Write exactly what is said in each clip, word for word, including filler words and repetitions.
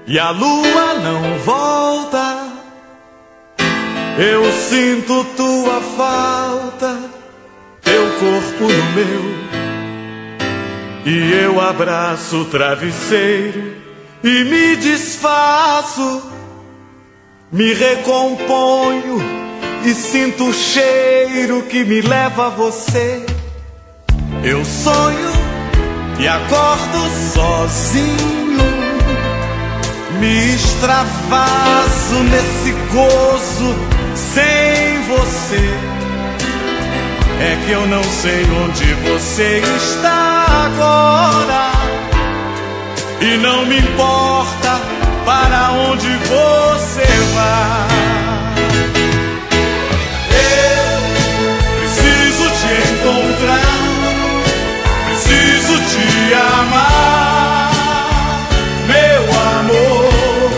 e a lua não volta. Eu sinto tua falta, teu corpo no meu, e eu abraço o travesseiro e me desfaço, me recomponho e sinto o cheiro que me leva a você. Eu sonho e acordo sozinho, me extravaso nesse gozo sem você. É que eu não sei onde você está agora, e não me importa para onde você vai. Eu preciso te encontrar, preciso te amar, meu amor,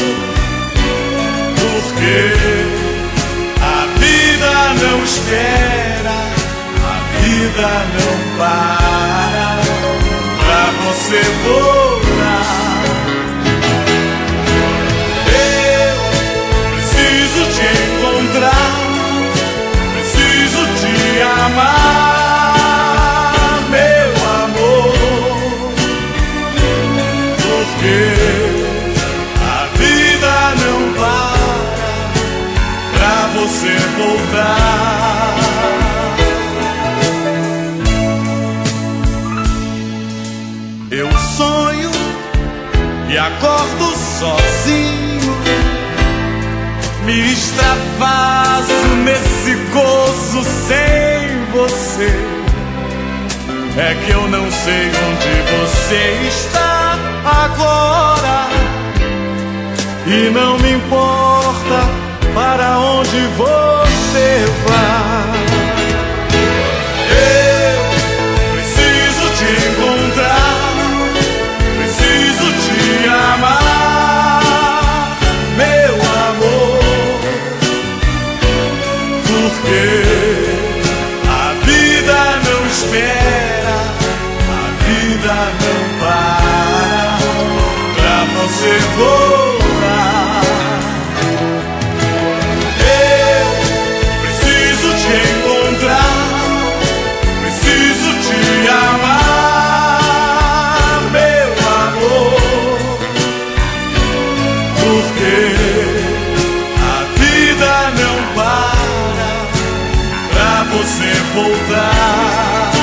porque a vida não espera, a vida não para pra você voltar. Eu preciso te encontrar, preciso te amar, meu amor, porque a vida não para pra você voltar. Eu sonho e acordo sozinho, me extravaso nesse gozo sem você. É que eu não sei onde você está agora, e não me importa para onde você vai. Eu preciso te encontrar, preciso te amar, meu amor, porque a vida não espera, a vida não para pra você voltar. Eu preciso te encontrar, preciso te amar, meu amor, porque a vida não para pra você voltar.